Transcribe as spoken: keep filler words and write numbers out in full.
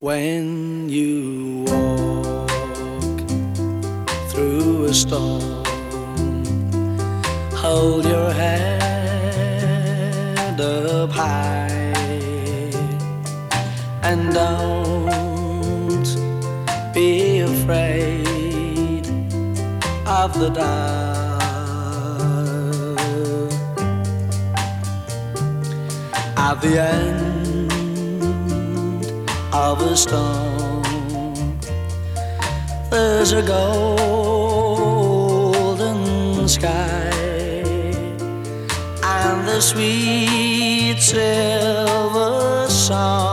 When you walk through a storm, hold your head up high and don't be afraid of the dark. At the end of a storm, there's a golden sky and the sweet silver song